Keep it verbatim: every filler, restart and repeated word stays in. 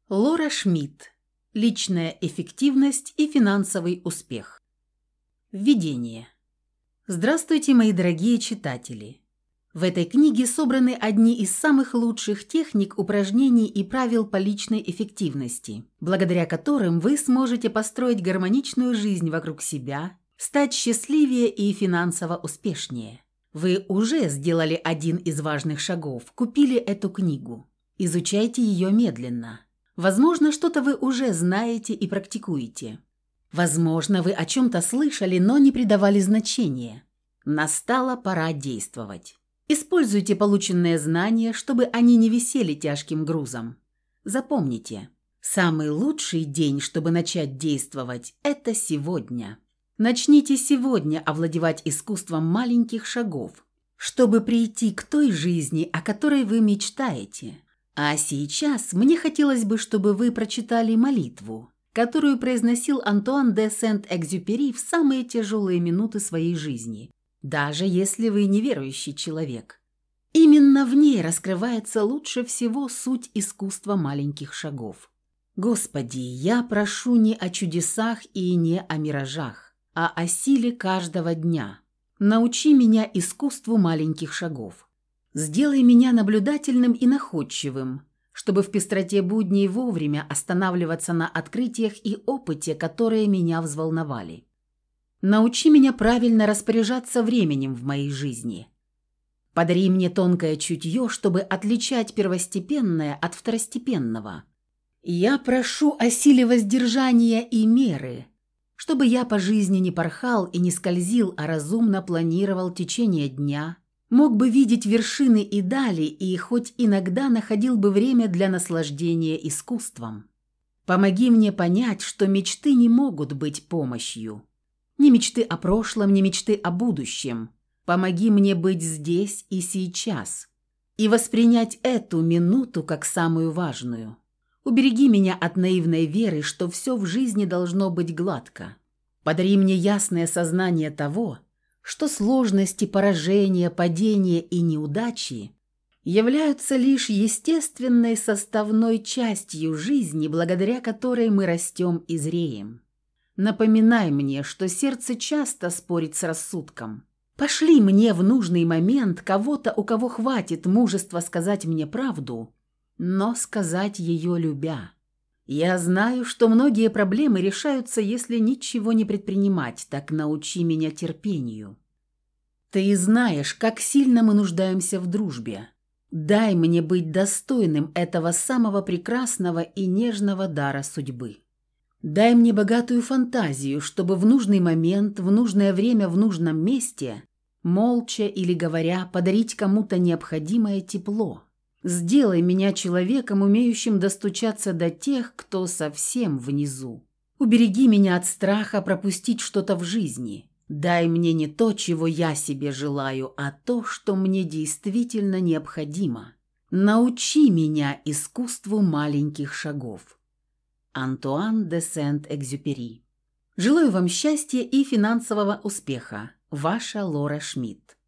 Лора Шмидт. Личная эффективность и финансовый успех. Введение. Здравствуйте, мои дорогие читатели. В этой книге собраны одни из самых лучших техник, упражнений и правил по личной эффективности, благодаря которым вы сможете построить гармоничную жизнь вокруг себя, стать счастливее и финансово успешнее. Вы уже сделали один из важных шагов, купили эту книгу. Изучайте ее медленно. Возможно, что-то вы уже знаете и практикуете. Возможно, вы о чем-то слышали, но не придавали значения. Настала пора действовать. Используйте полученные знания, чтобы они не висели тяжким грузом. Запомните, самый лучший день, чтобы начать действовать, это сегодня. Начните сегодня овладевать искусством маленьких шагов, чтобы прийти к той жизни, о которой вы мечтаете. А сейчас мне хотелось бы, чтобы вы прочитали молитву, которую произносил Антуан де Сент-Экзюпери в самые тяжелые минуты своей жизни, даже если вы неверующий человек. Именно в ней раскрывается лучше всего суть искусства маленьких шагов. «Господи, я прошу не о чудесах и не о миражах, а о силе каждого дня. Научи меня искусству маленьких шагов. Сделай меня наблюдательным и находчивым, чтобы в пестроте будней вовремя останавливаться на открытиях и опыте, которые меня взволновали. Научи меня правильно распоряжаться временем в моей жизни. Подари мне тонкое чутье, чтобы отличать первостепенное от второстепенного. Я прошу о силе воздержания и меры, чтобы я по жизни не порхал и не скользил, а разумно планировал течение дня, мог бы видеть вершины и дали и хоть иногда находил бы время для наслаждения искусством. Помоги мне понять, что мечты не могут быть помощью. Ни мечты о прошлом, ни мечты о будущем. Помоги мне быть здесь и сейчас и воспринять эту минуту как самую важную. Убереги меня от наивной веры, что все в жизни должно быть гладко. Подари мне ясное сознание того, что сложности, поражения, падения и неудачи являются лишь естественной составной частью жизни, благодаря которой мы растем и зреем. Напоминай мне, что сердце часто спорит с рассудком. Пошли мне в нужный момент кого-то, у кого хватит мужества сказать мне правду, но сказать ее любя. Я знаю, что многие проблемы решаются, если ничего не предпринимать, так научи меня терпению. Ты знаешь, как сильно мы нуждаемся в дружбе. Дай мне быть достойным этого самого прекрасного и нежного дара судьбы. Дай мне богатую фантазию, чтобы в нужный момент, в нужное время, в нужном месте, молча или говоря, подарить кому-то необходимое тепло. Сделай меня человеком, умеющим достучаться до тех, кто совсем внизу. Убереги меня от страха пропустить что-то в жизни. Дай мне не то, чего я себе желаю, а то, что мне действительно необходимо. Научи меня искусству маленьких шагов. Антуан де Сент-Экзюпери. Желаю вам счастья и финансового успеха. Ваша Лора Шмидт.